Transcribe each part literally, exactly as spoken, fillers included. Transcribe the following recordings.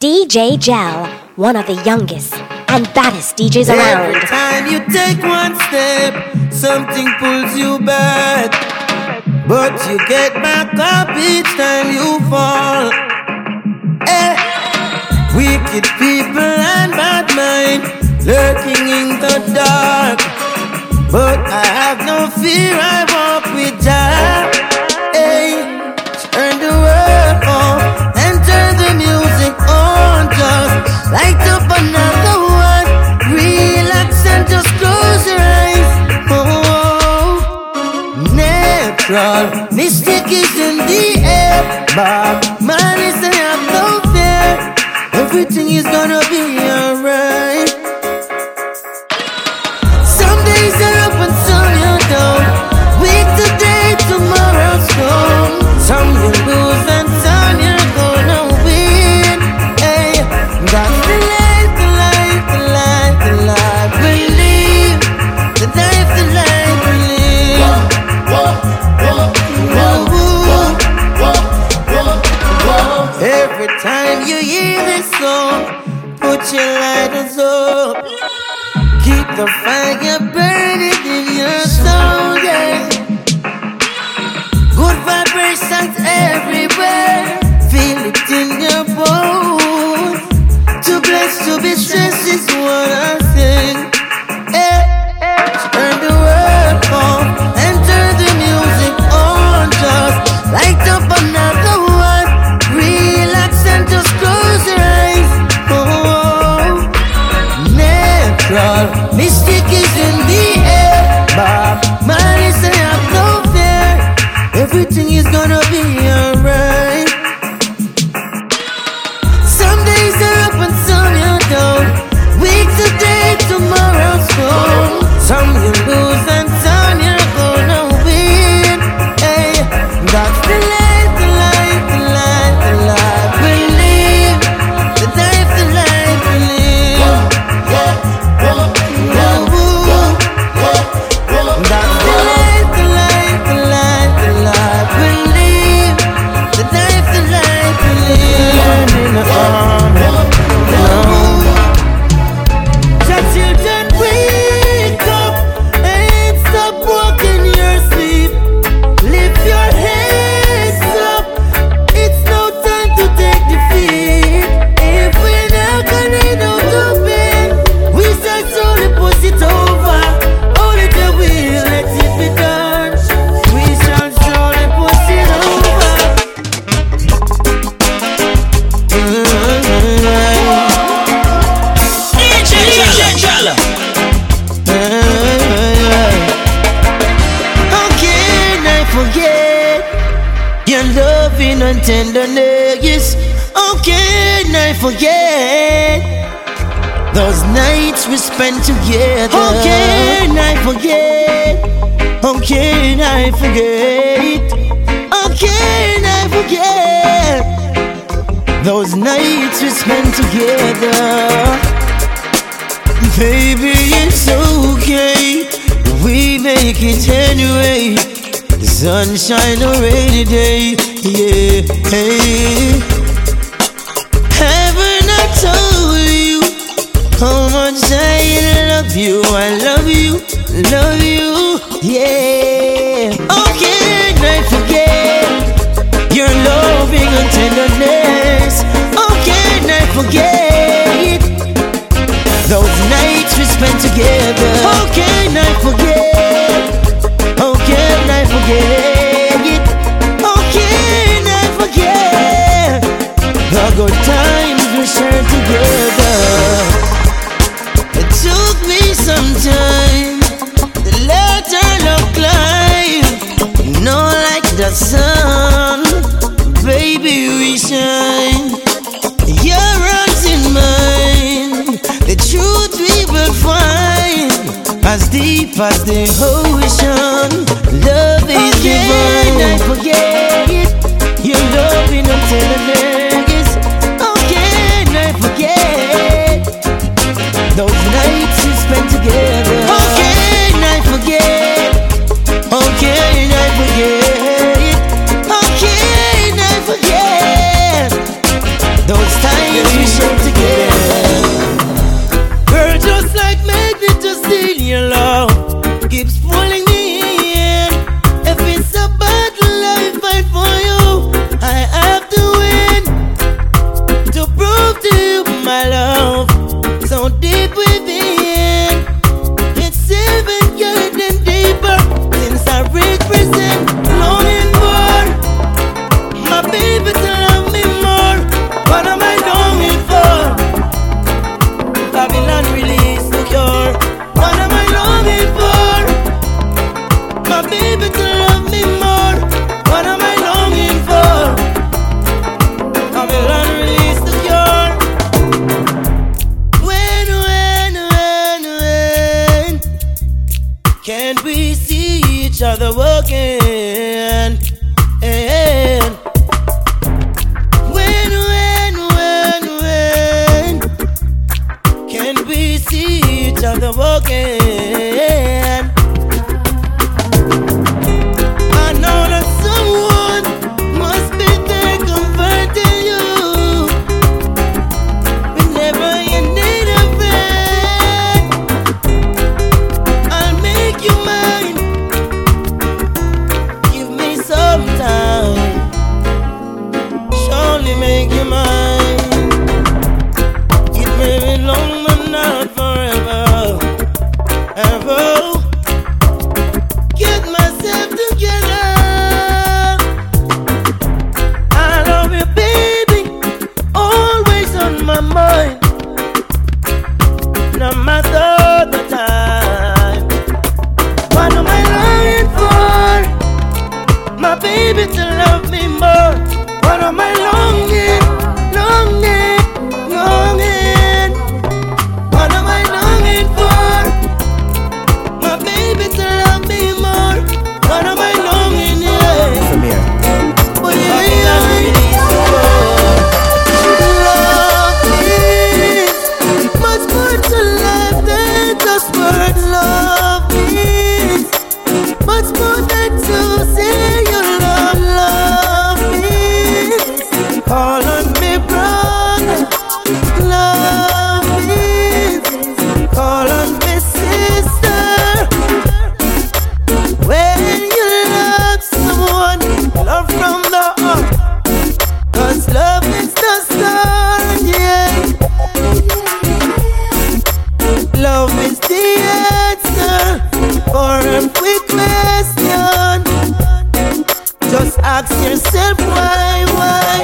D J Gel, one of the youngest and baddest D Js around. Every time you take one step, something pulls you back, but you get back up each time you fall. Eh. Wicked people and bad mind lurking in the dark, but I have no fear, I walk with Jah. Hey, turn the world off and turn the music on. Just light up another one, relax and just close your eyes. Oh, natural mystic is in the air, but man is I have no fear. Everything is gonna be alright. Some days are up and some you're down. Week today, tomorrow's gone. Some you lose and some you're gonna win. Hey, that's the life, the life, the life, the life we live. The life, the life we live. Whoa, whoa, whoa, whoa, whoa, whoa. Every time you hear this song, put your lighters up. Keep the fire burning in your soul, yeah. Good vibrations everywhere, feel it in your bones. Too blessed to be stressed is what I sing. Hey, turn the world on and turn the music on. Just light up another one, relax and just close your eyes. Oh, natural mystic is in the air, but man is I have no fear. Everything is gonna be alright. Some days are up and some you're down. Week today, tomorrow's gone. Some you lose and some you're gonna win. Hey, that's the life, the life, the life, the life we live. The life, the life we live. Yeah, yeah, yeah, whoa, whoa. That's the life, the life, the life, the life we live. The life, the life we live. In the arm, your children wake up and stop walking your sleep. Lift your heads up, it's no time to take defeat. If we're not gonna know to bed, we shall slowly push it over. Only the will let it be done. We shall slowly push it over. How can I forget your loving and tenderness? How can I forget those nights we spent together? How can I forget? How can I forget? How can I forget those nights we spent together? Baby, it's okay, we make it anyway. The sunshine or rainy day, yeah. Hey. Haven't I told you how much I love you? I love you, love you, yeah. How can I forget your loving and tenderness? How can I forget those nights we spent together? How can I forget? How can I forget? How can I forget the good times we shared together? It took me some time to let our love climb. You know, like the sun, baby, we shine. Your arms in mine, the truth we will find, as deep as the ocean. Love is divine. I forget your loving and tenderness. How can I forget those nights we spent together? How can I forget? How can I forget? How can I forget those times we shared? the broken. I know that someone must be there comforting you whenever you need a friend. I'll make you mine. Give me some time. Surely make you mine. It may be long, but not forever. Ever. Get myself together. I love you, baby. Always on my mind. No matter the time. What am I longing for? My baby to love me more. What am I longing, longing, longing? What am I longing for? My baby to love me more. What am I longing, yeah? From here. Oh, yeah, yeah. Love is much more to life than just words. Love is much more than to say you love. Love is call on me, brother. Love is call on me, sister. When you love someone, love from the heart. 'Cause love is the start, yeah. Love is the answer for every question. Just ask yourself why, why.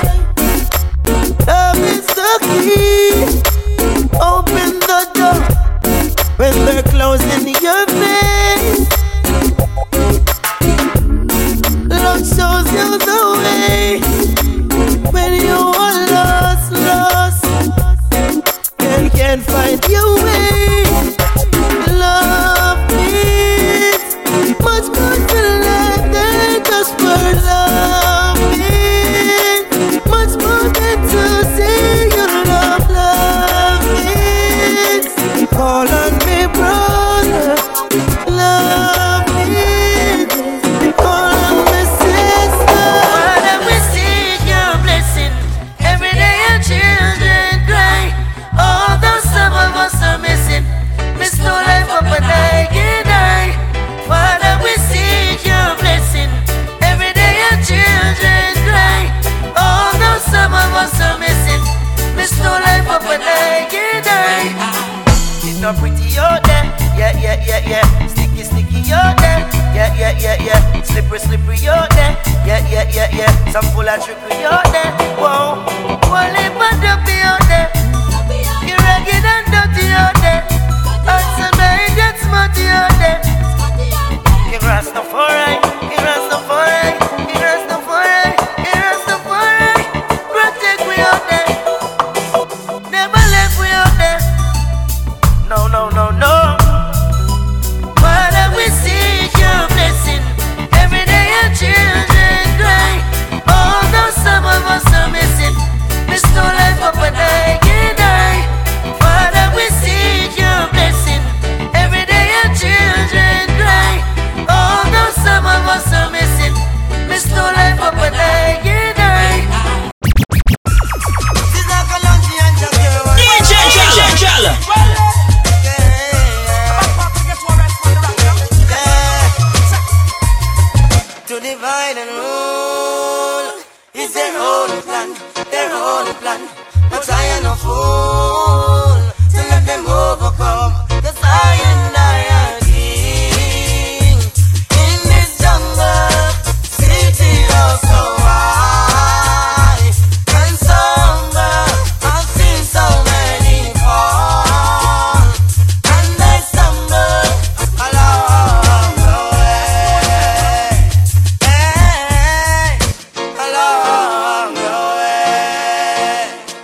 Love is the key. Open the door when they're closing your face. Love shows you the way when you are lost, lost, and can't find your way. Love is much more to life than just words. Love is much more than to say you love. Love is call on me, brother. Love is call on me, sister. Father, we seek your blessing. Every day your children cry. Although some of us are missing, miss no life up and I can die. Father, we seek your blessing. Every day your children cry. Although some of us are missing, miss no life up and I can die. It's not pretty out there, yeah, yeah, yeah, yeah. Sticky, sticky out there, yeah, yeah, yeah, yeah. Slippery, slippery out there, yeah, yeah, yeah, yeah. Some full of trickery out there, whoa. One lip and dumpy out there. You're ragged and dirty out there. Hearts and mind that's smutty out there. You're Rastafari, you're Rastafari, you're Rastafari, you're Rastafari. Protect me out there. Never left me out there. No, no, no, no. Father, we seek your blessing. Every day your children cry. Although some of us are missing, miss no life up and I can die. Father, we seek your blessing. Every day your children cry. Although some of us are missing, miss no life up and I can die. D J Jella. To divide and rule is their own plan, their own plan. But I am no fool to let them overcome. 'Cause I and I are king in this jungle, city of so high and somber. I've seen so many fall, and I stumble along the way. Hey, along the way.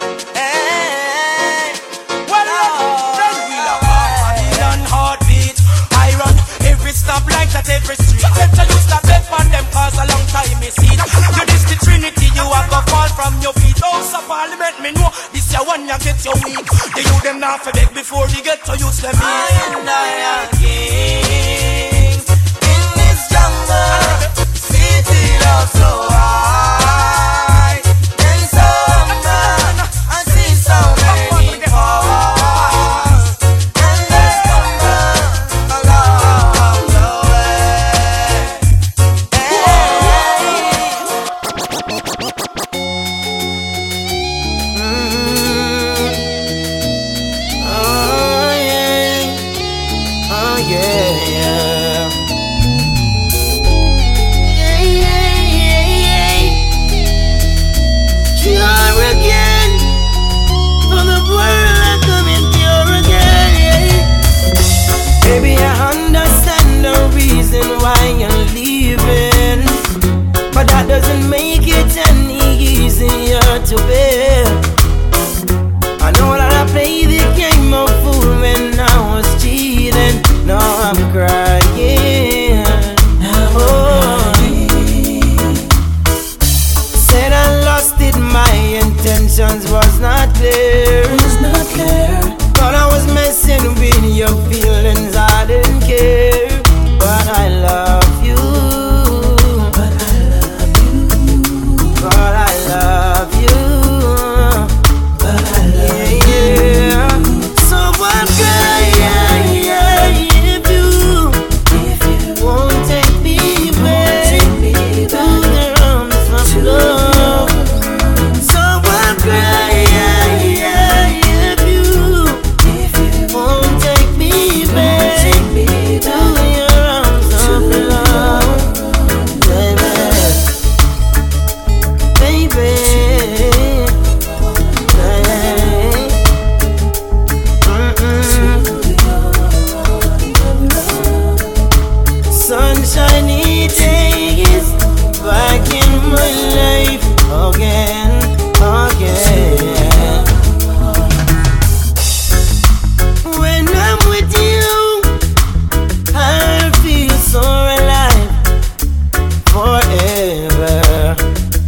Hey, well, then we'll have Babylon heartbeat. I run every stop like that, every street. Better you stop it on them cause a long time is seen. You this the Trinity, you are gonna fall from your feet. Oh, so Parliament, me know this ya one ya get your weak. The you them not for beg before you get to use them. I and I are kings in this jungle. City love so high, and so man, I see so many falls, and they stumble along the way. Mm-hmm. Oh yeah, oh yeah, yeah. Again, for the world I'm coming pure again. Baby, I understand the reason why you're leaving, but that doesn't make it any easier to bear. I know that I played the game of fool when I was cheating. Now I'm crying. Oh. Said I lost it, my intentions was not clear. Was not clear. But I was messing with your feelings, I didn't care. But I love you. But I love you. But I love you. But I love yeah, yeah. So what could I, yeah, if you, if you won't take me away to the arms of love? So what could I, yeah, yeah, if you, if you won't take me back to your arms of love, baby, baby, hey. Mm-mm. Sunshiny days back in my life again, again. When I'm with you, I feel so alive forever.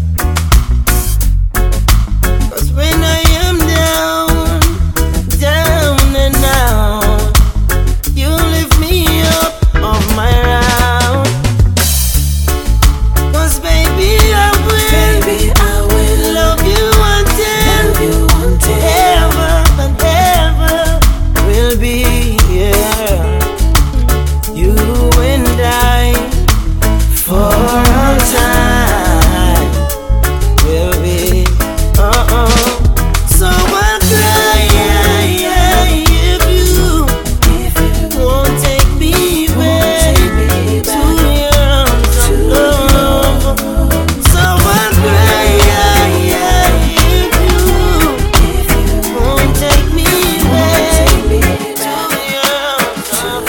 'Cause when I am down, down and out, you lift me up off my round. 'Cause baby, I will, baby, I will love you until, love you until ever and ever will be, yeah. You and I for all time will be, uh-oh. So I'll cry, yeah, yeah, if you, if you won't take me away to your arms of love. So I'll cry, yeah, yeah, if you, if you won't take me away to your arms of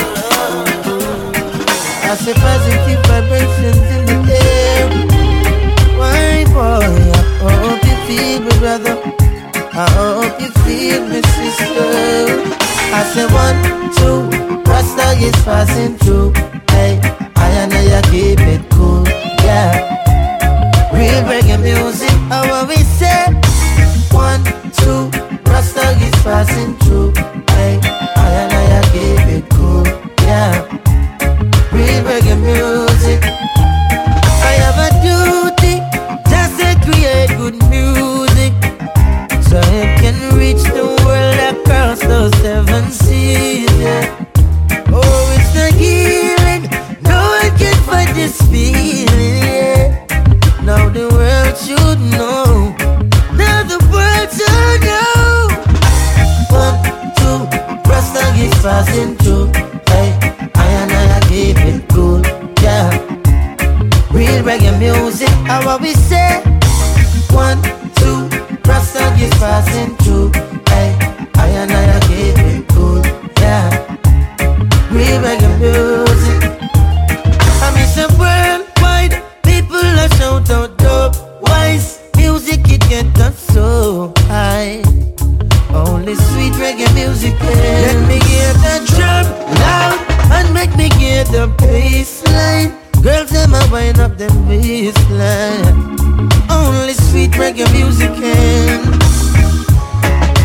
love. I say positive vibrations in the air. Why, boy, I hope you feel me, brother. I hope you feel me, sister. I say one, two, Rasta is passing through. Hey, I and I keep it cool, yeah. Real reggae music, how we say. One, two, Rasta is passing through. Hey, I and I keep it cool, yeah. Real reggae music. I have a duty just to create good music, so it can reach the world across those seven seas, yeah. Oh, it's the healing, no one can fight this feeling, yeah. Now the world should know, now the world should know. One, two, Rasta is passing through. Hey, I and I keep it cool, yeah. Real reggae music, how we say. One, two, Rasta is passing through. Hey, I and I keep it cool, yeah. Real reggae music. I miss a worldwide, people are shout out dope. Wise music, it get us so high. Only sweet reggae music, yeah. Let me hear the drum loud and make me hear the bass line. Girls, them a wind up them waistline. Only sweet reggae music can.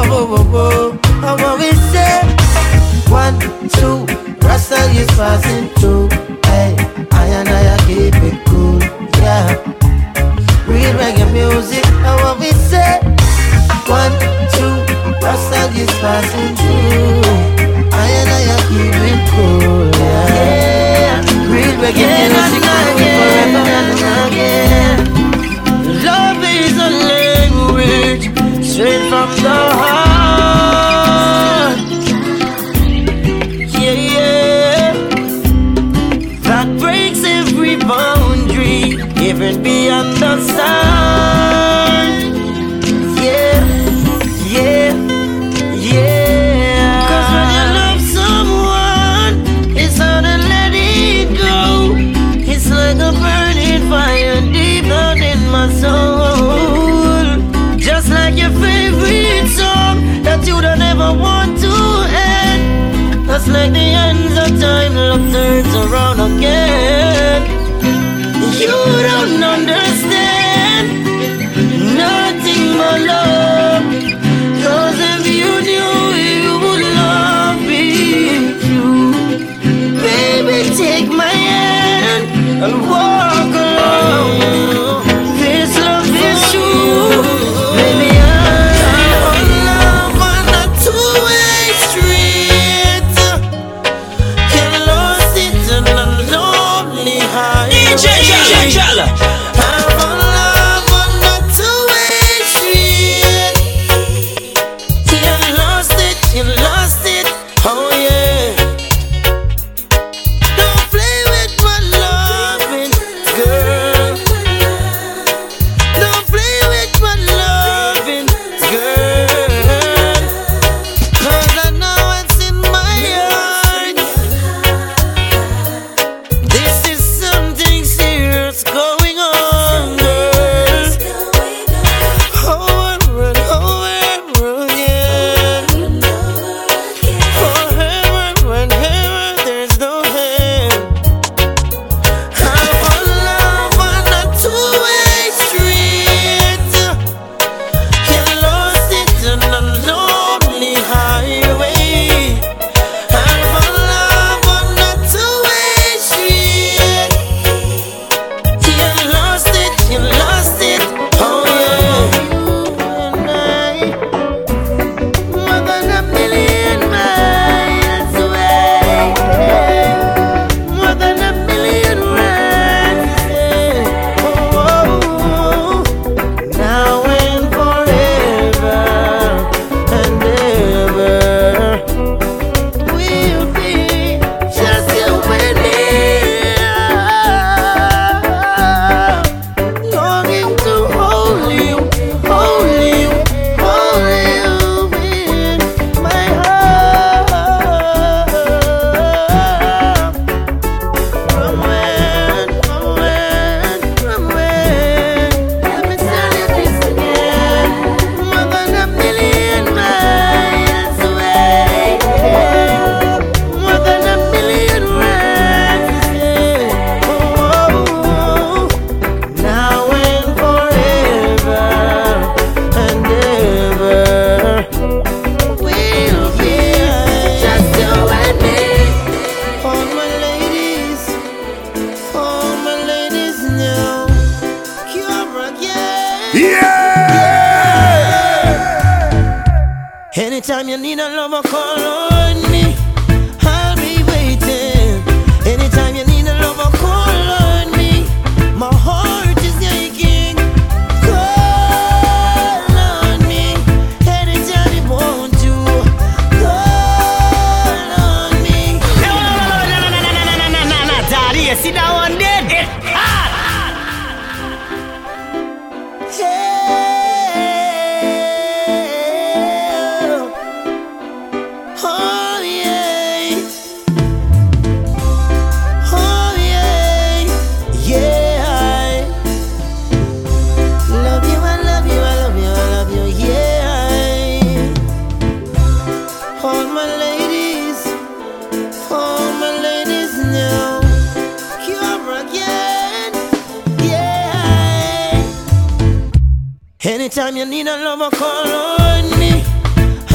whoa, whoa, whoa. And what we say? One, two, Rasta is passing through. Hey, I and I keep it cool, yeah. Real reggae music, and what we say? One, two, Rasta is passing through. I and I keep it cool, yeah. yeah. Real reggae music, forever and again. Love is a language straight from the heart. Yeah, yeah. That breaks every boundary, even beyond the sun. Yeah, yeah, yeah. 'Cause when you love someone, it's hard to let it go. It's like a burning fire deep down in my soul. Just like your favorite song that you don't ever want to end. Just like the ends of time, love turns around again. You don't understand nothing but love. 'Cause if you knew you would love me too. Baby, take my hand and walk along. This love is true. Baby, I'm love on a two-way street. Get lost it in a lonely highway. D J Jala. I'm in love on a two-way street. You lost it, you lost it, oh yeah. Don't play with my loving, girl. Don't play with my loving, girl. 'Cause I know what's in my heart. This is something serious going on, girl. Over and over again. Forever and ever, there's no end. I'm in love on a two-way street. Get lost it in a lonely highway. I'm in love on a two-way street. You lost it, you lost it, oh yeah. And I, more than a million miles away, more than a million miles away. Oh, oh, oh. Now and forever and ever, we'll be just you and me. Longing to hold you, hold you, hold you in my heart. From when, from when, from when? Let me tell you this again. More than a million miles away. More than a million miles away. Oh, oh, oh. Now and forever and ever, we'll be just you and me. All my ladies, all my ladies now, Cure again. Anytime you need a lover, call on me. I'll be waiting. Anytime you need a lover, call on me. My heart is aching. Call on me. Anytime you want to, call on me. No, no, no, no, no, no, no, no, no, no, no, Daddy, you see that one dead? It's hot. Hey. Oh yeah. Oh yeah. Yeah. Love you, I love you, I love you, I love you, yeah. All my ladies, all my ladies now, Cure again, yeah. Anytime you need a lover, call on me.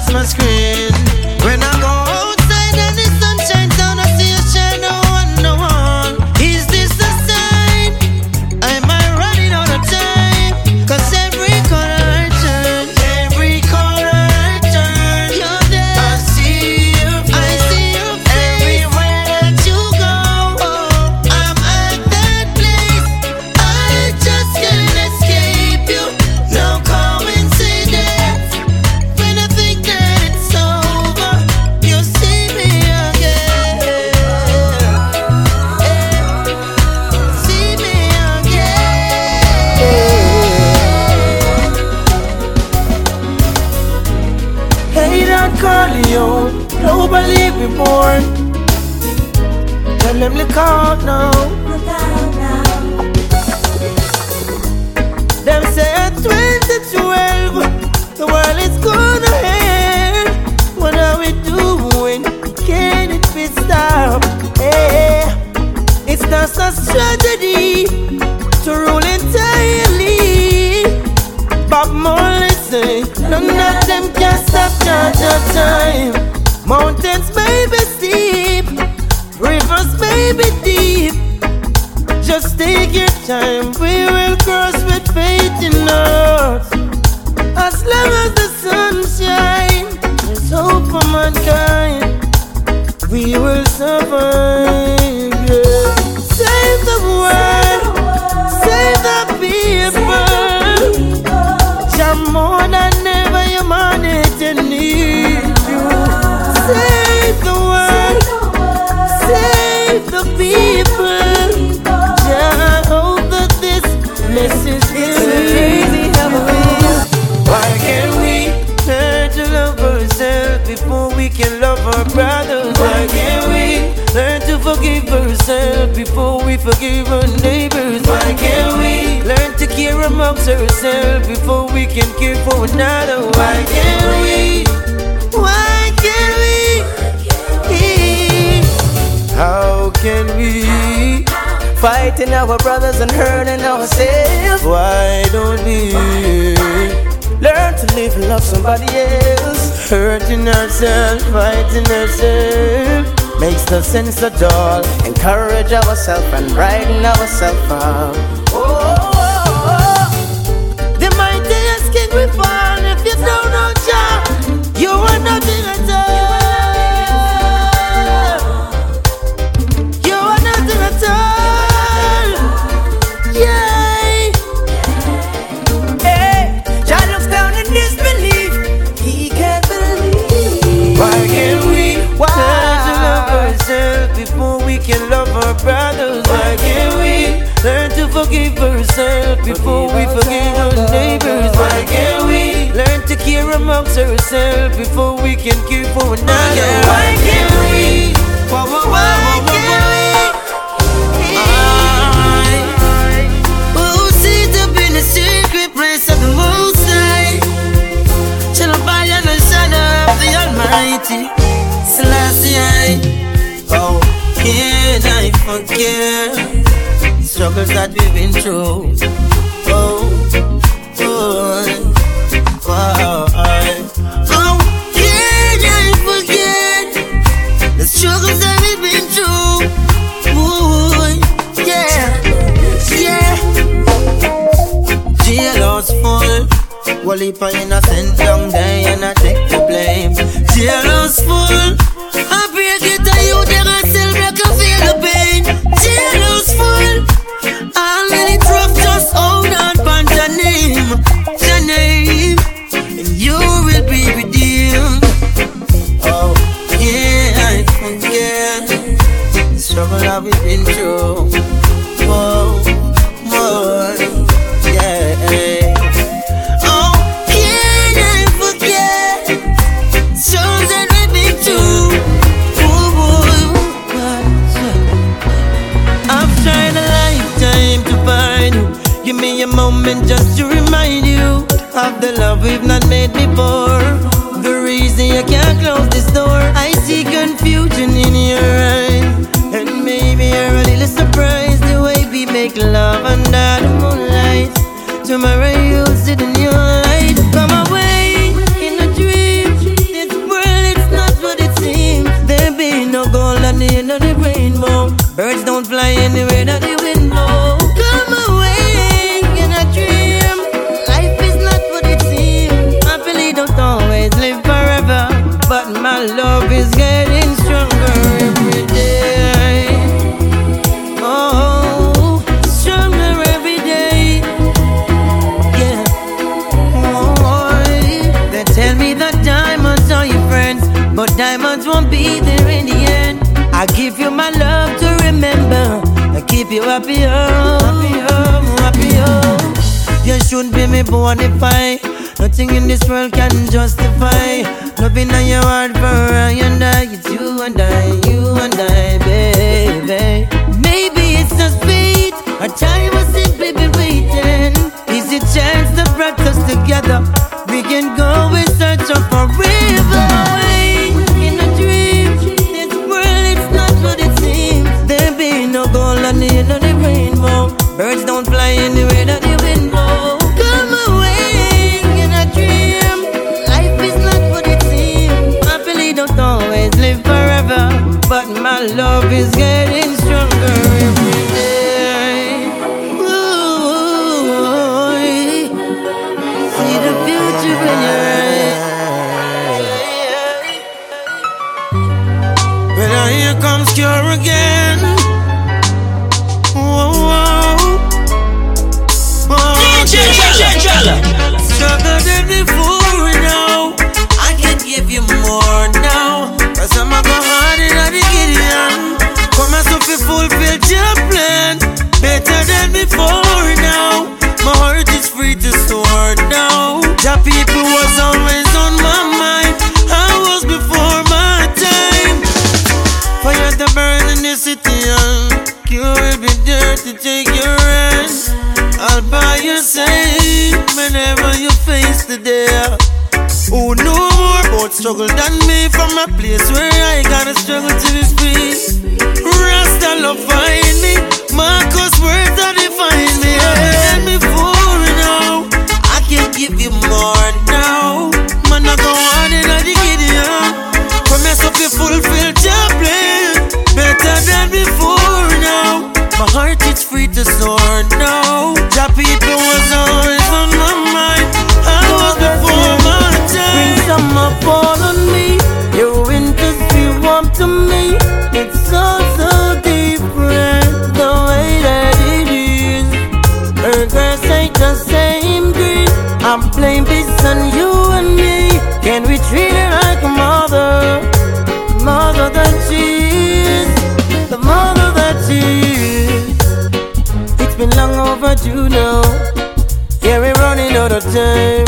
my screen. When I go outside and the sun shines down, I see a shadow on the wall. Is this a sign? Am I running out of time? Cause every corner I turn, every corner I turn, you're there. I see you, I see you everywhere that you go. I'm at that place, I just can't escape you. No coincidence. When I think that it's over, you see me again. See me again. Hey, that Corleone, nobody be born. Tell them look out now. Them say at twenty twelve, the world is gonna end. What are we doing? Can it be stopped? Hey, it's just a strategy to rule entirely. Bob Marley say, none of them can stop Georgia time. Mountains may be steep, rivers may be deep. Just take your time, we will cross with faith in us. As long as the sun shines, there's hope for mankind. We will survive, yeah. Save the world, save the people. Jam more than ever humanity needs you. Save the world, save the people. Yeah, I hope that this message is easy. Why can't we learn to love ourselves before we can love our brothers? Why can't we learn to forgive ourselves before we forgive our neighbors? Why can't we learn to care amongst ourselves before we can care for another? Why can't we? Why can't we? How can we? Fighting our brothers and hurting ourselves. Why don't we learn to live and love somebody else? hurting ourselves, fighting ourselves makes no sense at all. Encourage ourselves and brighten ourselves up. Oh, oh, oh, oh. The mightiest king will fall if you don't know Jah. You are nothing at all. You are nothing at all. Yeah. Hey, Jah looks down in disbelief. He can't believe. Why can't we Why? learn to love ourselves before we can love our brothers? Why can't we learn to forgive ourselves before we forgive our neighbors? Why can't we learn to care amongst ourselves before we can care for another? Why can't we? Why, why, why can't we? I, who sit up in the secret place of the Most High, shall abide in the shadow of the Almighty. Selassie, oh, can I forget struggles that we've been through? Oh, oh, oh, oh, can I forget the struggles that we've been through? Ooh, yeah, yeah. Jailhouse full, one heap of innocent down there and I take the blame. Jailhouse full, I break it to you, they gon' still make you feel the pain. Jailhouse full, all many rough just hold on by your name, your name, and you will be redeemed. Oh, yeah, I forget the struggle that we've been through. Whoa, whoa, yeah. Oh, can I forget struggles that we've been through? Ooh, boy, I've tried a lifetime to find you. Give me a moment just to remind you of the love we've not made before. The reason you can't close this door, I see confusion in your eyes, and maybe you're a little surprised the way we make love under the moonlight. Tomorrow you'll see the new light. Come away in a dream. This the end of the rainbow. Birds don't fly anywhere that the wind blow. Come away in a dream. Life is not what it seems. Happily don't always live forever, but my love is getting stronger every day. Oh, stronger every day. Yeah. Oh, they tell me that diamonds are your friends, but diamonds won't be there in the end. I give you my love to remember. I keep you happy, oh, happy, oh, happy, oh. You should be me bonify. Nothing in this world can justify loving on your heart for I and I. It's you and I, you and I, baby. Maybe it's just fate, our time has simply been waiting. Is it chance that brought us together? We can go in search of forever. In a dream, this world it's not what it seems. There be no gold on the end of the rainbow. Birds don't fly anywhere that the wind blows. Come away in a dream. Life is not what it seems. Happily don't always live forever, but my love is getting stronger every day. Ooh, see the future in your eyes. But here comes Cure again. Whoa, whoa. D J Jella. Stronger than before now. I can give you more now, cause I'm a go hard in the Gideon. Come as if you fulfill your plan. Better than before now. My heart is free to soar now. The people was always on my mind. I was before my time. Fire to burn in the city, and you will be there to take your hand. I'll buy your side whenever you face the day. Who know more about struggle than me? From a place where I gotta struggle to be free. Rasta love find me, Marcus words that define me. And before now, I can give you more now. Man, I go on in the Gideon. Promise up you fulfill your plan. Better than before now. My heart is free to soar now. The people was always on my mind. I was before my time. Bring some up all on me. Your winters feel warm to me. It's so, so different the way that it is. Her grass ain't the same green. I'm playing this on you and me. Can we treat her like a mother? Mother that she is. The mother that she is. It's been long overdue now. Yeah, we're running out of time.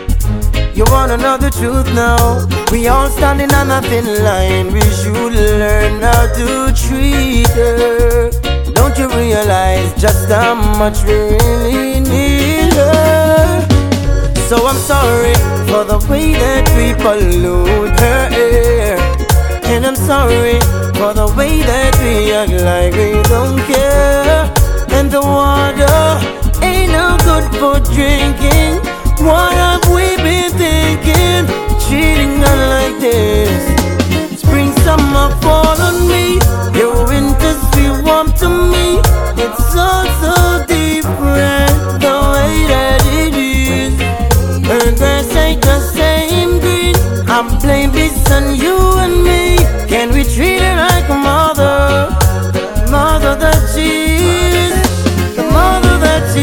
You wanna know the truth now? We all standing on a thin line. We should learn how to treat her. Don't you realize just how much we really need her? So I'm sorry for the way that we pollute her air. And I'm sorry for the way that we act like we don't care. And the water ain't no good for drinking. What have we been thinking? Treating her like this. Spring, summer, fall on me. Your winters feel warm to me. It's so, so different the way that it is. Her grass ain't the same green. I'm playing this on you and me. Can we treat her like a mother? Mother that she is. The mother that she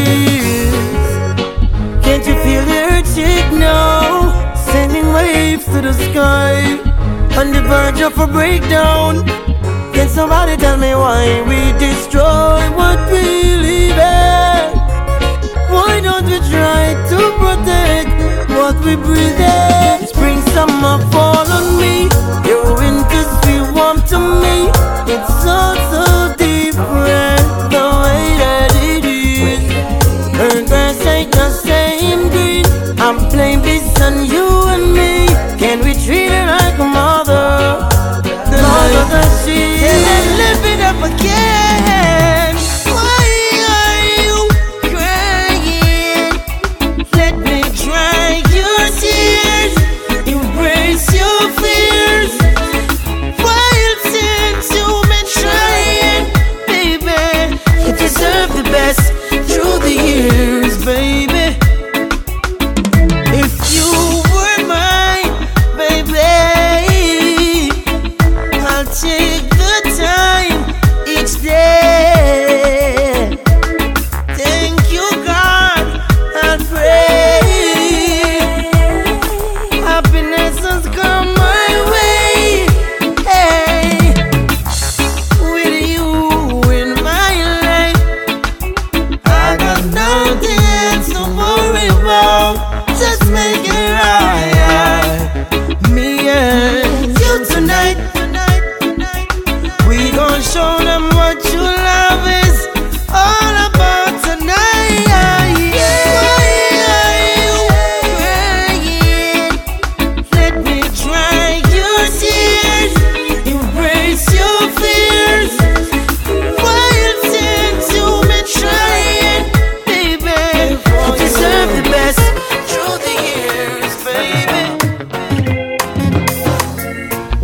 is. Can't you feel her chick now? Sending waves to the sky. On the verge of a breakdown. Can somebody tell me why we destroy what we live in? Why don't we try to protect what we breathe in? Spring, summer, fall on me. Your winters feel warm to me. It's so, so different the way that it is. Her grass ain't the same green. I'm playing this on you and me. Can we treat her like a mother? The mother that she is. And live it up again. Why are you crying? Let me dry your tears. You break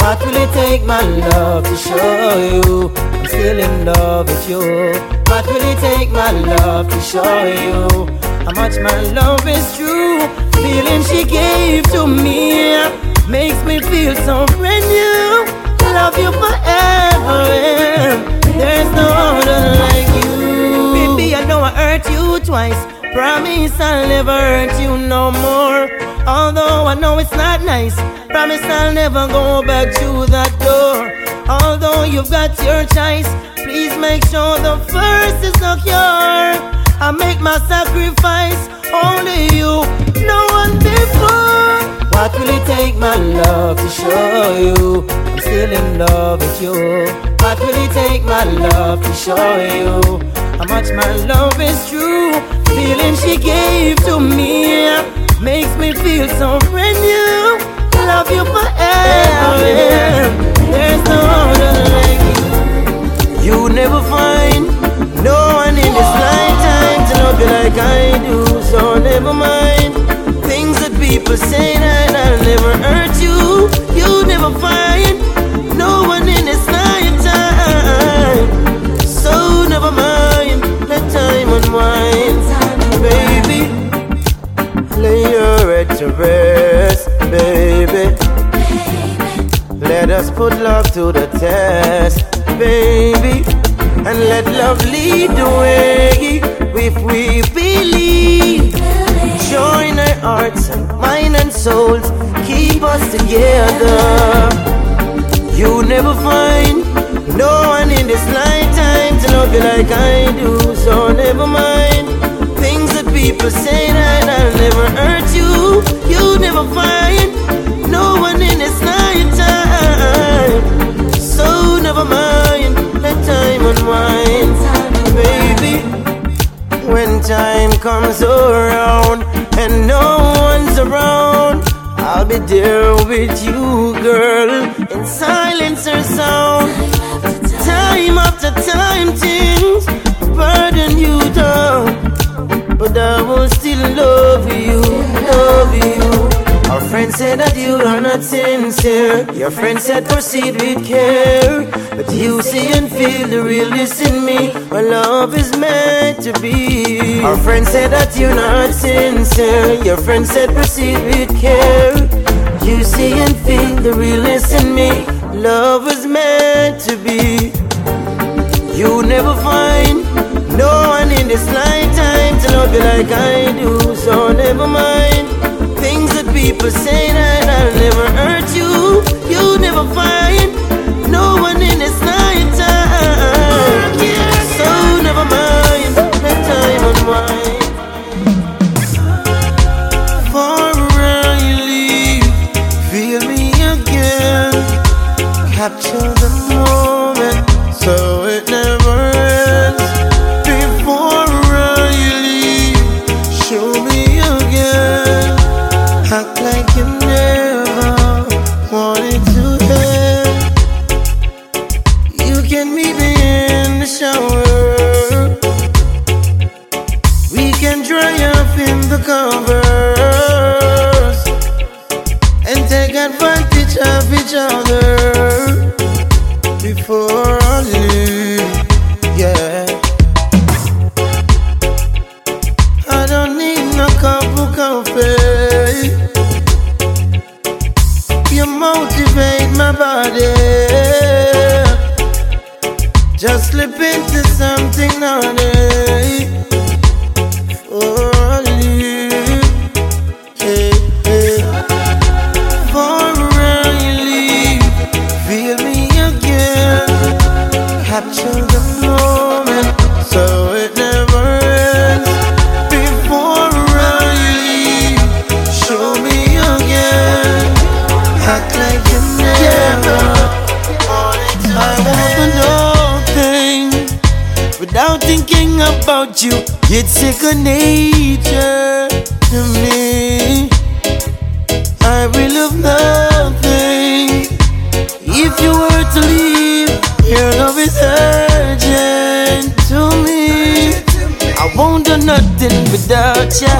What will it take, my love, to show you I'm still in love with you? What will it take, my love, to show you how much my love is true? Feeling she gave to me makes me feel so brand new. Love you forever, there's no other like you. Baby, I know I hurt you twice. Promise I'll never hurt you no more. Although I know it's not nice, promise I'll never go back to that door. Although you've got your choice, please make sure the first is secure. I make my sacrifice, only you, no one before. What will it take, my love, to show you I'm still in love with you? What will it take, my love, to show you how much my love is true? Feeling she gave to me makes me feel so brand new. Love you forever, there's no other like you. You never find no one in this lifetime to love you like I do. So never mind things that people say that I'll never hurt you. You never find no one in this lifetime. So never mind, let time unwind. Baby, lay your head to rest, baby. Let us put love to the test, baby. And let love lead the way. If we believe, join our hearts and mind and souls, keep us together. You never find no one in this lifetime to love you like I do. So never mind things that people say that I'll never hurt you. You never find no one in this lifetime. So never mind, let time unwind. Baby, when time comes around and no one's around, I'll be there with you, girl, in silence or sound. Time after time things burden you down, but I will still love you, love you. Our friend said that you are not sincere. Your friend said proceed with care, but you see and feel the realness in me. My love is meant to be. Our friend said that you're not sincere. Your friend said proceed with care. You see and feel the realness in me. Love was meant to be. You never find no one in this lifetime to love you like I do. So never mind things that people say that I'll never hurt you. You never find no one in this lifetime. So never mind, let time unwind. For you leave, feel me again. Capture the moment so it never ends. Before you leave, show me again. Act like you never wanted to end. You can meet me in the shower. We can dry up in the covers and take advantage of each other before I leave, yeah. I don't need no cup of coffee. You motivate my body. Just slip into something naughty for I leave, hey, hey. For you leave, feel me again. Capture the moment so it never ends. Before you leave, show me again. Act like you never wanted to. I wanna know things without thinking about you. It's second nature to me. I will love nothing if you were to leave. Your love is urgent to me. I won't do nothing without ya.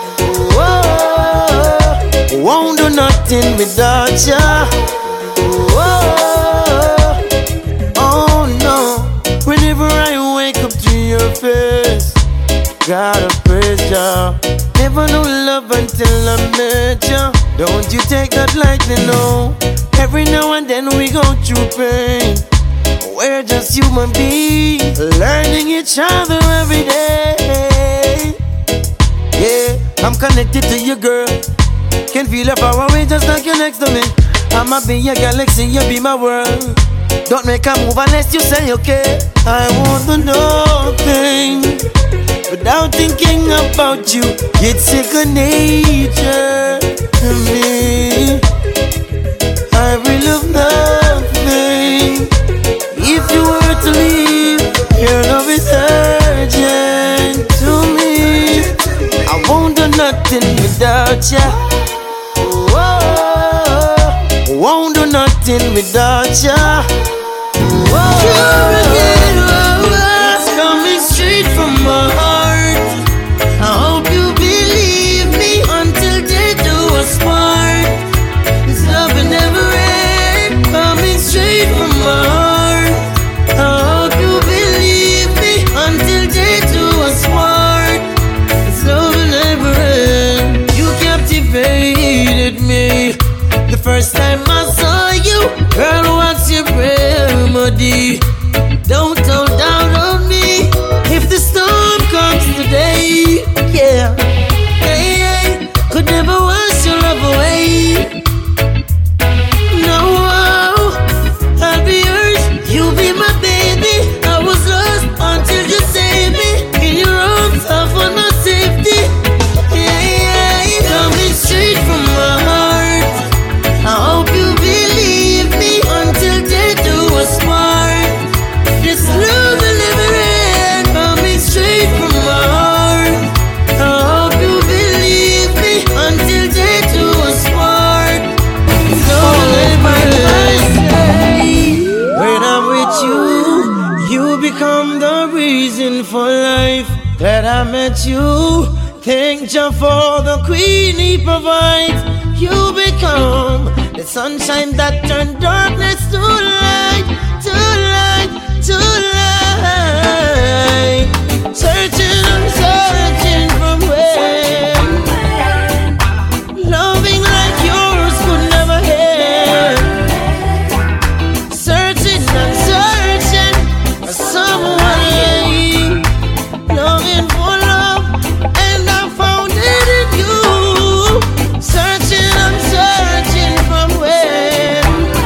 Whoa, won't do nothing without ya. gotta praise ya. Never knew love until I met ya. Don't you take that lightly, no. Every now and then we go through pain. We're just human beings, learning each other every day. Yeah, I'm connected to you, girl. Can feel your power away just like you're next to me. I'ma be your galaxy, you be my world. Don't make a move unless you say okay. I want to know things without thinking about you. It's second nature to me. I will love nothing. If you were to leave, your love is urgent to me. I won't do nothing without ya. Whoa, won't do nothing without ya. Whoa, it's coming straight from my heart. I hope you believe me until they do us part. This love will never end. Coming straight from my heart. I hope you believe me until they do us part. This love will never end. You captivated me the first time I saw you. Girl, what's your remedy? Don't hold down on me if the storm comes today. Yeah, hey, hey. Could never wash your love away. No, I'll be yours. You be my baby. I was lost until you saved me. In your arms, I found my safety. Yeah, yeah. Coming straight from my heart. I hope you believe me until they do us part. This love will never end. Coming straight from my heart. I hope you believe me until they do us part. So never end. When I'm with you, you become the reason for life. That I met you. Thank you for the queen he provides. You become the sunshine that turned darkness to light, to light, to light. Searching, I'm searching from where loving like yours could never end. Searching, I'm searching for someone like you. Longing for love, and I found it in you. Searching, I'm searching from where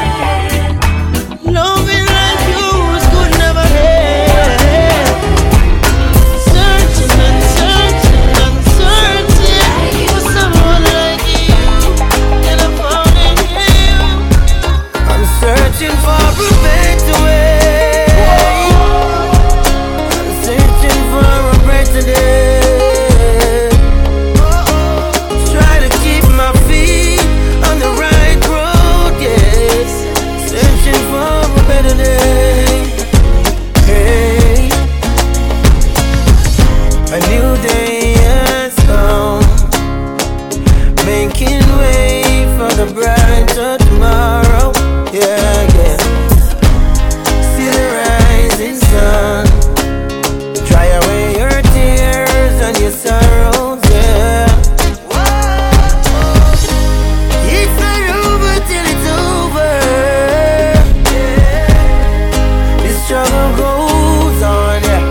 loving like yours could never end. Searching and searching and searching for someone like you, and I found it in you. I'm searching for a better way. I'm searching for a better day. Try to keep my feet on the right road, yes. Searching for a better day. Hey, a new day has come, making way for the brighter tomorrow. Yeah, yeah. See the rising sun. Dry away your tears and your sorrows, yeah. It's not over till it's over. The struggle goes on, yeah.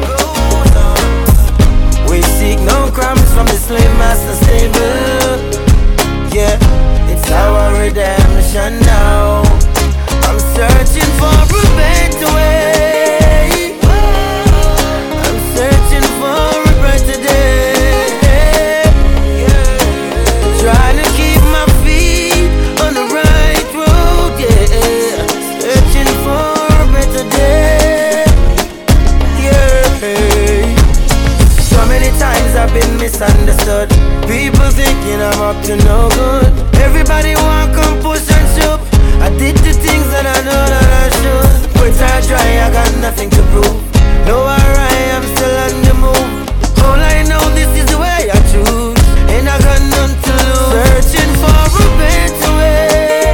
We seek no crumbs from the slave master stable. Yeah, it's our redemption now. I'm searching for a better way. I'm searching for a brighter day. Trying to keep my feet on the right road, yeah. Searching for a better day. Yeah. So many times I've been misunderstood. People thinking I'm up to no good. Everybody want come push and shove. I did the things that I know that I should. But I try, I got nothing to prove. No, alright, I'm still on the move. All I know, this is the way I choose. And I got none to lose. Searching for a better way.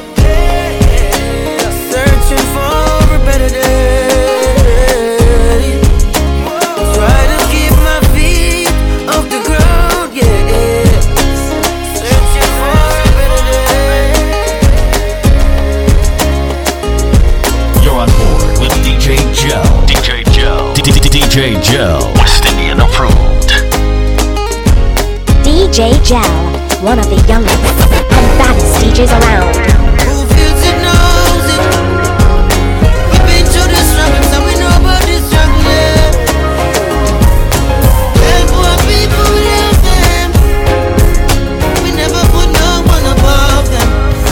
Searching for a better day. Try to keep my feet J Gel, West Indian approved. D J Gel, one of the youngest and baddest D Js around. Who feels it knows it. We've been through the struggle, so we know about this struggle, yeah. Help our people without them. We never put no one above them.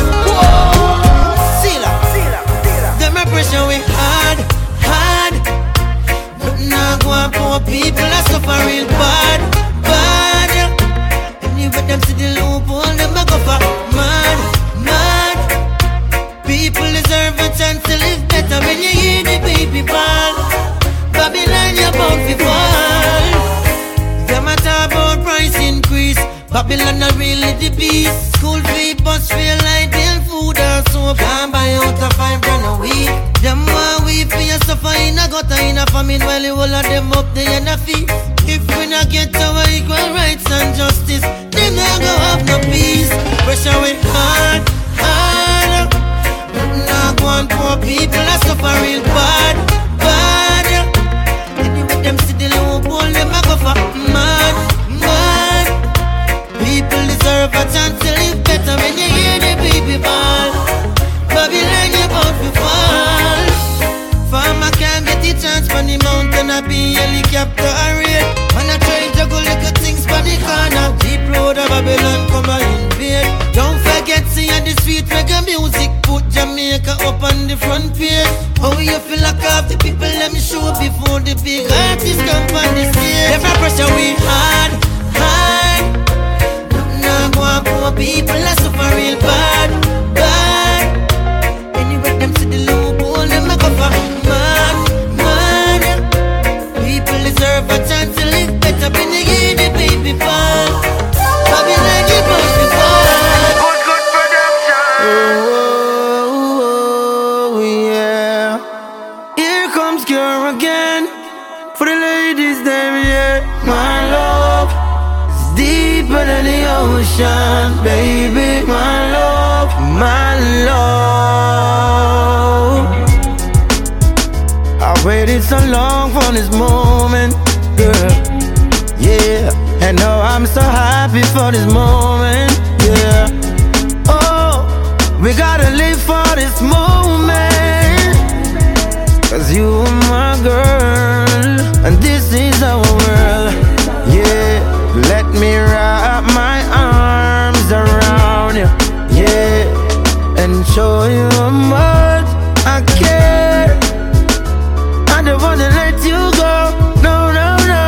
Sila, them a pressure we hard, hard. But now go on poor people that suffer real bad, bad. And you bet them see the loophole, them a go for mad, mad. People deserve a chance to live better when you hear the baby fall. Babylon, you're bound to fall. Them a talk about price increase. Babylon not really the beast. School fee, bus fare, light bill, food or soap. Can't buy out a five grand a week. Them want we for your suffer in a gutter in a famine while you all of them up there in a feast. If we not get our equal rights and justice, them not go have no peace. Pressure we hard, hard. But now go on poor people that suffer real bad, bad. And you make them see the loophole, them a go for mad, mad. People deserve a chance to live better when you hear the baby ball. Babylon, you're about to fall. Farmer can't get the chance from the mountain or be helicopter or raid. And I try to go look at things from the corner. Deep road of Babylon come and invade. Don't forget, see on the street reggae music. Put Jamaica up on the front page. How you feel like half the people let me show before the big artists come on the stage. Every pressure we hard, hard. Now go on poor people that suffer real bad, bad. Anyway, them see the loophole, them a go for mad, mad. People deserve a chance to live better when they hear the baby fall. Babylon, you bout to fall. Good, good production. Oh, yeah. Here comes Cure again. For the ladies, them, yeah. My love is deeper than the ocean, baby. My love, my love. I waited so long for this moment, girl. Yeah, and now I'm so happy for this moment, yeah. Oh, we gotta live for this moment, 'cause you are my girl, and this is our world, yeah. Let me wrap my arms around you, yeah, and show you how much I care. I don't wanna let you go, no, no, no.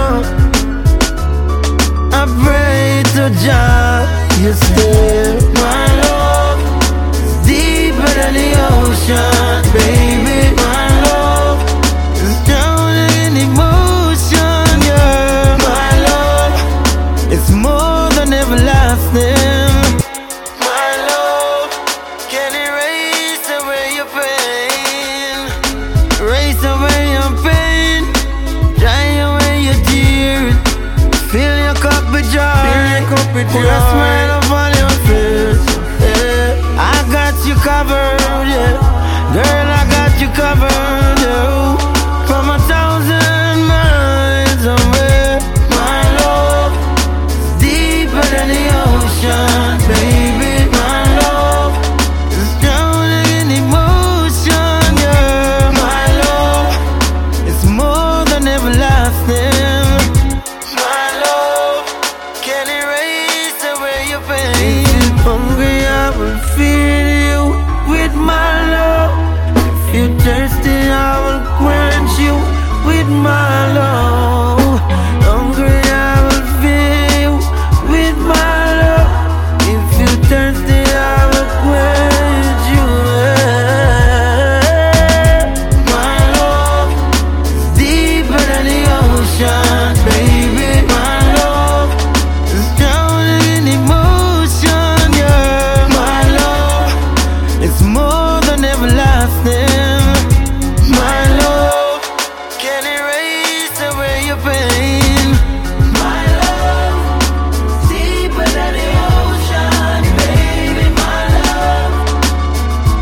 I pray to Jah, you stay. My love is deeper than the ocean, baby. My love is drowning in emotion, yeah. My love, it's more than everlasting. My love can erase away your pain, erase away your pain, dry away your tears, fill your cup with joy, put a smile upon your face, yeah. I got you covered, yeah. Girl, I got you covered, yeah. From a thousand miles away. My love is deeper than the ocean, baby. My love is drowning in emotion, yeah. My love is more than everlasting. My love can erase away your pain. If you're hungry, I will feed you with my love. If you're thirsty, I will quench you with my love. Hungry, I will feed you with my love. If you're thirsty, I will quench you. My love is deeper than the ocean, baby. My love is drowning in emotion, yeah. My love, it's more than everlasting. My love can erase away your pain. My love is deeper than the ocean, baby. My love,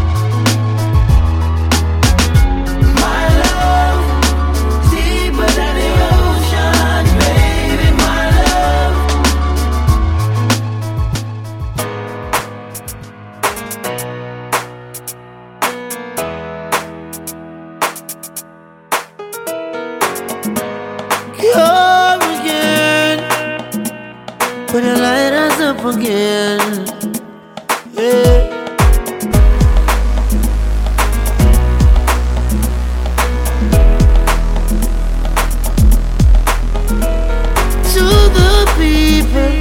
my love, deeper than again. Yeah. To the people,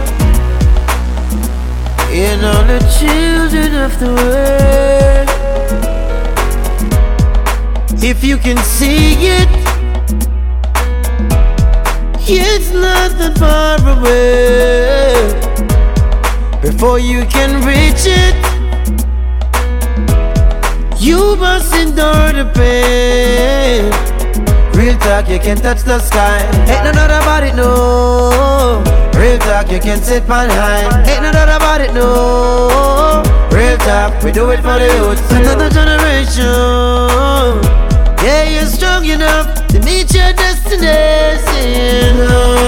and all the children of the world, if you can see it, it's not that far away. Before you can reach it, you must endure the pain. Real talk, you can touch the sky. Ain't no doubt about it, no. Real talk, you can sit on high. Ain't no doubt about it, no. Real talk, we do it for the youth. Another generation. Yeah, you're strong enough to meet your destination.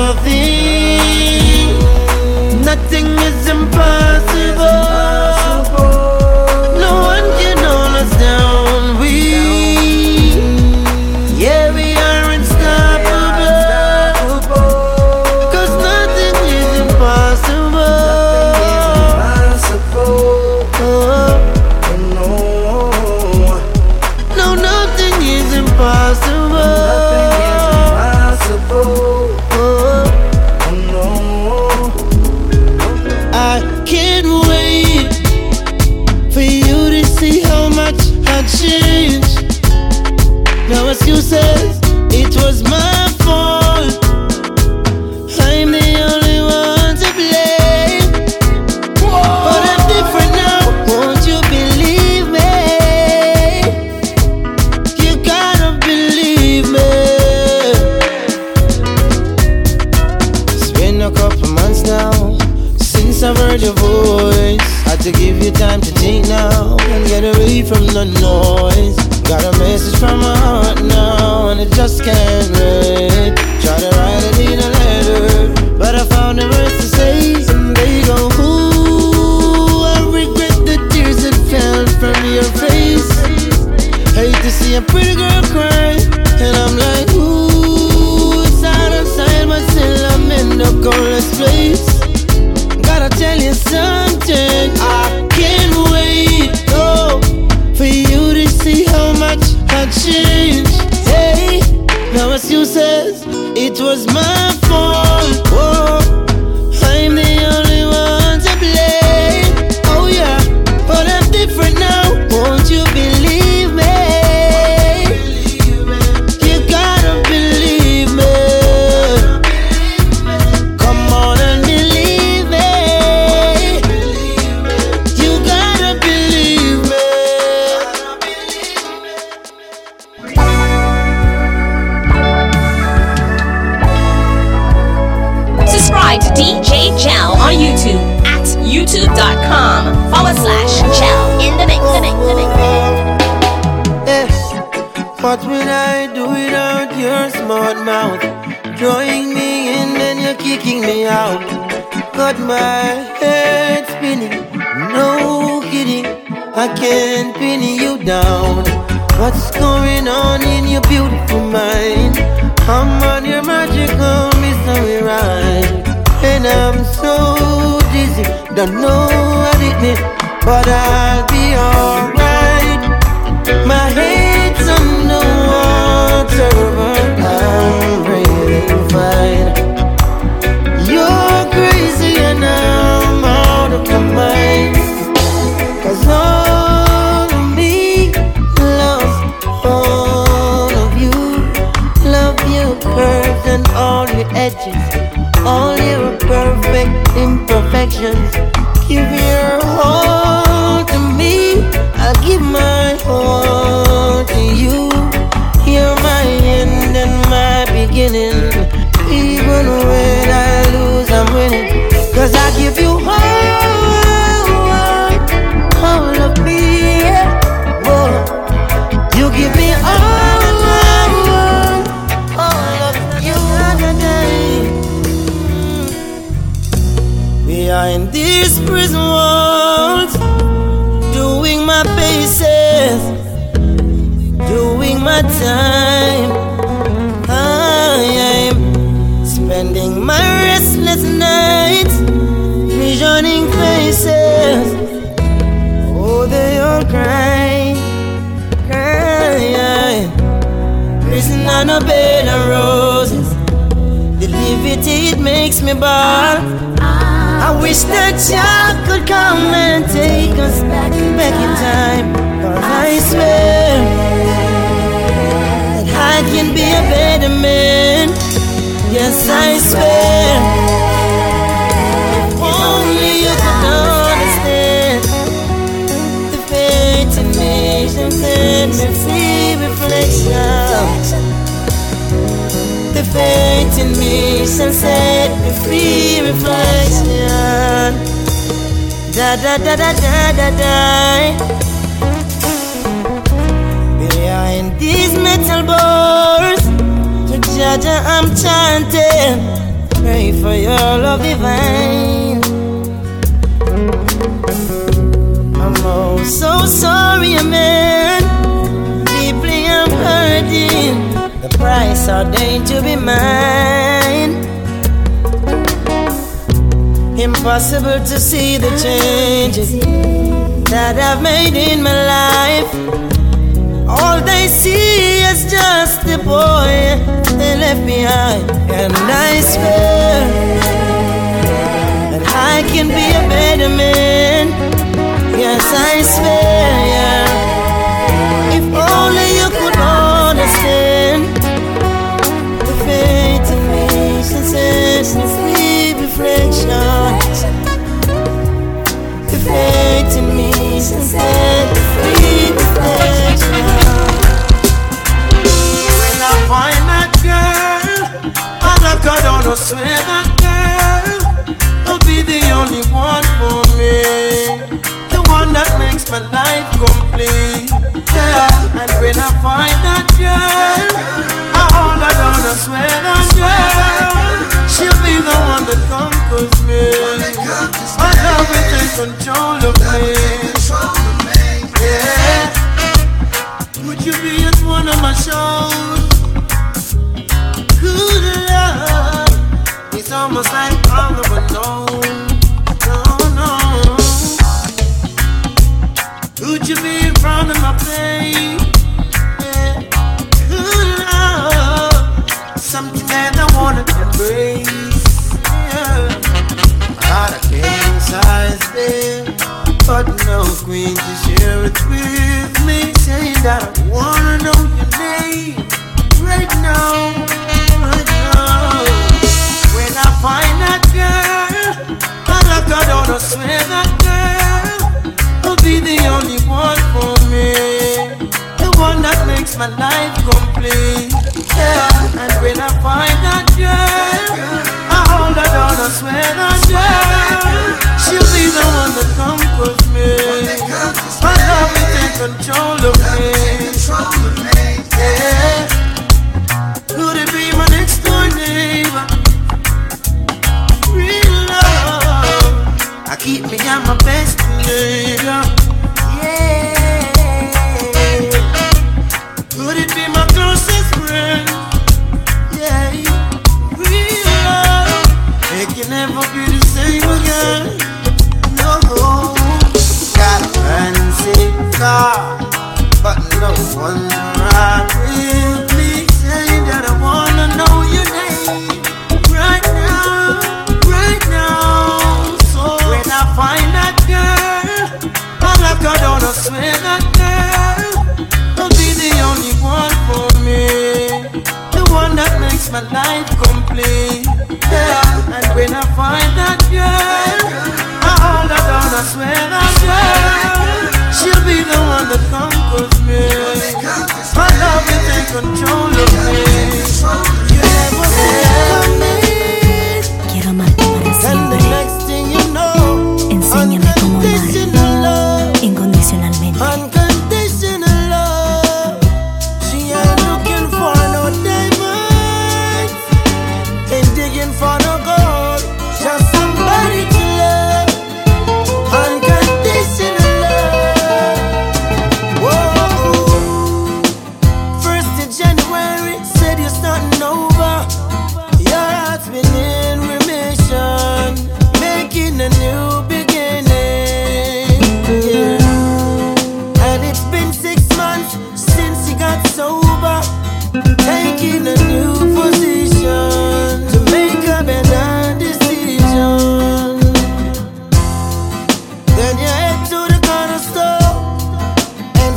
Nothing, nothing is impossible. No one can hold us down. We, yeah, we are unstoppable. Cause nothing is impossible. Oh, no, no, nothing is impossible. Change. No excuses, it was my fault. I'm the only one to blame. Whoa. But I'm different now, won't you believe me? You gotta believe me. It's been a couple months now since I've heard your voice. Had to give you time to think now and get away from the noise. Got a message from my heart now and it just can't wait. Try to write it in a letter, but I found the words to say, and they go, ooh, I regret the tears that fell from your face. Hate to see a pretty girl cry, and I'm like, ooh, it's out of sight, but still I'm in the coldest place. Gotta tell you something, I can't wait, oh, for you to see how much I changed. Hey, no excuses, it was my fault. Oh, I'm the only one to blame. Oh yeah, but I'm different now, won't you believe me? You gotta believe me. Come on and believe me. Subscribe to D J Gel on YouTube at youtube.com forward slash Gel in the mix. The mix, the mix. Yeah. What would I do without your smart mouth? Drawing me in and you're kicking me out. Got my head spinning, no kidding. I can't pin you down. What's going on in your beautiful mind? I'm on your magical mystery ride, and I'm so dizzy, don't know what it means, but I'll be alright. My head's on the water, but I'm breathing fine. You're crazy and I'm out of my mind, cause all of me loves all of you. Love your curves and all your edges, all your perfect imperfections. Give your all to me, I'll give my all to you. You're my end and my beginning. Even when I lose, I'm winning, cause I give you all, all of me, yeah. Whoa. You give me all, all of you. We are in these prison walls, doing my paces, doing my time. I am spending my restless nights, visioning on a bed of roses. The liberty it makes me ball. I wish that y'all could come and take us back, back in time. Cause I swear that I can be a better man. Yes, I swear. If only you could understand the fate in me and set me free. Reflection. The fate in me shall set me free. Reflection. Da da da da da da da. Behind these metal bars, to Jaja I'm chanting. Pray for your love divine. I'm oh so sorry, man. Deeply I'm hurting. The price ordained to be mine. Impossible to see the changes that I've made in my life. All they see is just the boy they left behind. And I swear that I can be a better man. Yes, I swear, yeah. If only you could understand the fate in me shall set me free. Reflection. The fate in me shall set me free. Reflection. When I find that girl, I look out on the swear that girl will be the only one for me, the one that makes my life complete. Yeah. And when I find that girl, I hold her down, I swear that girl, she'll be the one that conquers me. My love will take control of me. Yeah. Would you be at one of my shows? Good love, it's almost like I'll never know. No, no. Would you be in front of my face? Yeah. Good love, something that I wanna embrace. Yeah. Got a king size bed, but no queen to share it with me. Saying that I wanna know your name right now, right now. When I find that girl, I look out on her, swear that girl will be the only one for me, the one that makes my life complete. Yeah. And when I find that girl, I hold her down, I swear that girl, she'll be the one that conquers me. My love will take control of me. Yeah. Could it be my next door neighbor? Real love, I keep me on my best behavior. Yeah. Could it be my closest friend? Yeah. Real love, it can never be the same again. No. Got a fancy car, but no one around with me. Saying that I wanna know your name right now, right now. So when I find that girl, I look out on her, swear that girl will be the only one for me, the one that makes my life complete. Yeah. And when I find that girl, I hold her down, I swear that girl, she'll be the one that conquers me. My love will take control of me. You never fail me. Quiero amarte para And the siempre. next thing you know, Enséñame cómo unconditional love, amar incondicionalmente. unconditional love. She ain't looking for no diamonds, ain't digging for no gold, just somebody to love. Unconditional love. Whoa. First of January, said you're starting over. Your heart's been in remission, making a new beginning. Yeah. And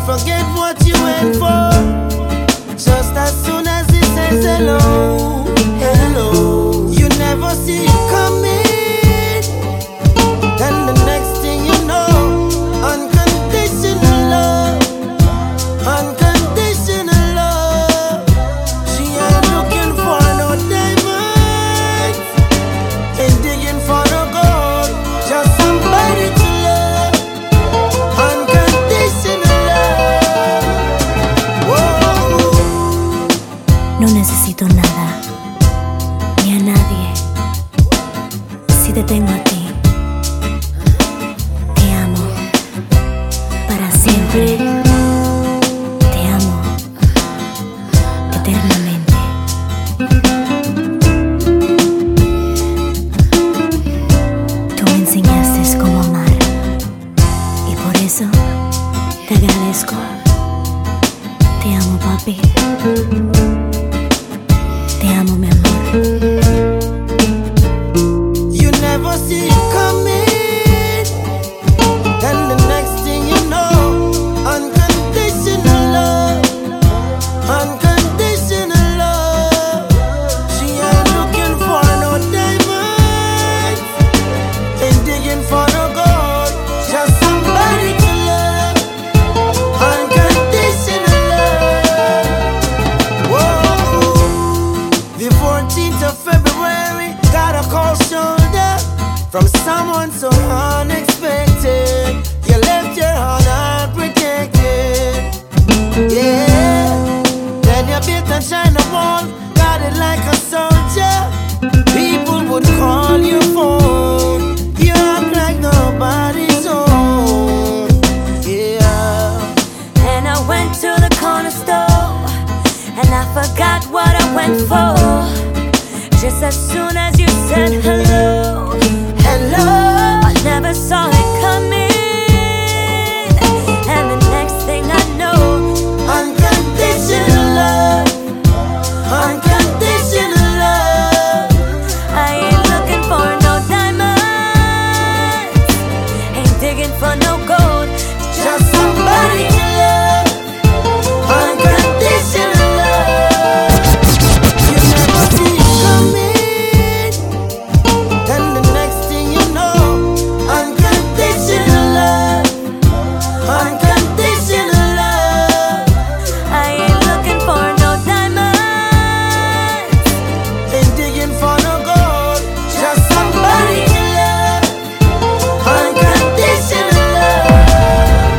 forget what you went for. Just as soon as he says hello, hello, you never see it coming. Then the next thing you know, unconditional love, unconditional love. She ain't looking for no diamonds, ain't digging for no gold, just somebody to love, unconditional love. Whoa. No necesito nada, ni a nadie. Si te tengo a ti, te amo para siempre. Te amo eternamente. Tú me enseñaste cómo amar y por eso te agradezco. Te amo, papi. Te amo, mi amor. You never see it coming. Then the next thing you know, unconditional love, unconditional love. She ain't looking for no diamonds, ain't digging for no gold, just somebody to love, unconditional love. Whoa. The fourteenth of February, got a cold shoulder from someone so unexpected. You left your heart unprotected. Yeah. Then you built a China wall, got it like a soldier. People would call your phone. You act like nobody's home. Yeah. And I went to the corner store, and I forgot what I went for. Just as soon as you said hello, Hello. I never saw it coming. And the next thing I know, Unconditional love, unconditional love. I ain't looking for no diamonds, ain't digging for no gold, Just somebody to love, unconditional love. You never see it coming. Then the next thing you know, unconditional love, unconditional love. I ain't looking for no diamonds, Ain't digging for no gold, just somebody to love, unconditional love.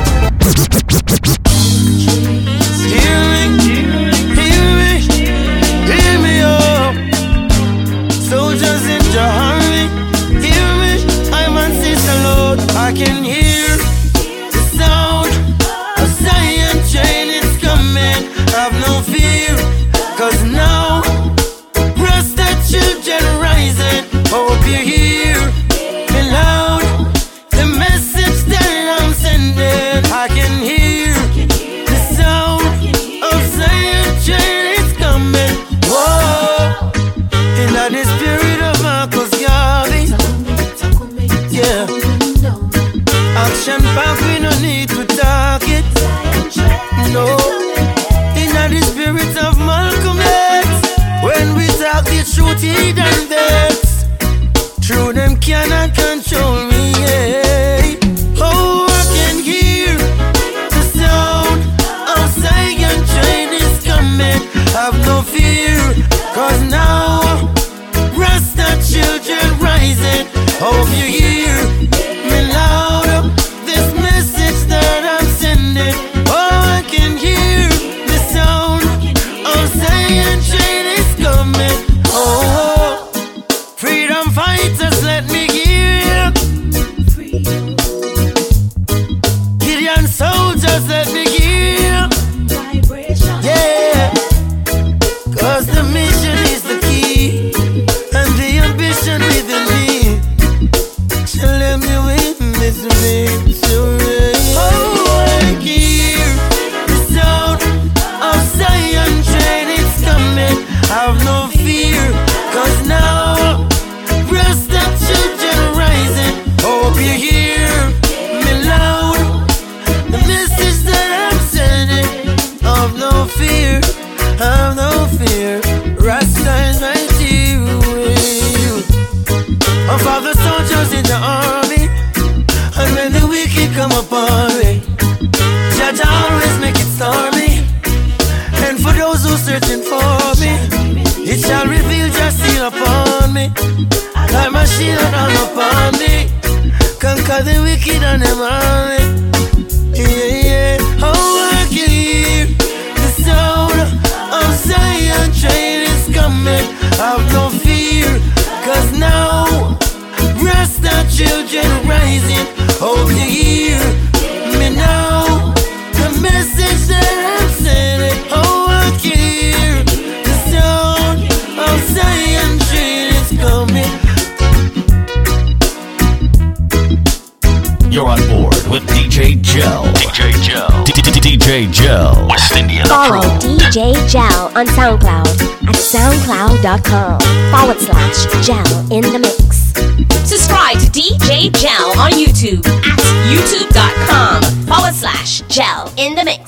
Hear me, hear me, hear me up. Soldiers in Jahari, hear me. I'm on Sister Lord. I can hear the sound of Zion train is coming. Have no fear, cause now Rasta children rising. Hope you hear me loud. The message that I'm sending, I can hear the sound of Zion train is coming. Whoa, in the spirit of Marcus Garvey. Yeah, action back, we no need to talk it. No, in the spirit of Malcolm X, when we talk the truth, he done that. True, them cannot control me. Yeah. Oh, I can hear the sound of Zion train is coming. Have no fear, cause now Rasta children rising. Hope you hear me loud. This message Jah always make it stormy. And for those who searching for me, it shall reveal Jah seal upon me. Like my shield all upon me. Conquer the wicked and them army. Yeah, yeah. Oh, I can hear the sound of Zion train is coming. Have no fear, cause now Rasta children rising. Hope you hear me now. The message that I'm sending. Oh, I can hear the sound of Zion train is coming. You're on board with D J Gel. D J Gel. D J Gel. West Indian Follow approved. D J Gel on SoundCloud at soundcloud.com forward slash Gel in the mix. Subscribe to D J Gel on YouTube at youtube.com forward slash Gel in the mix.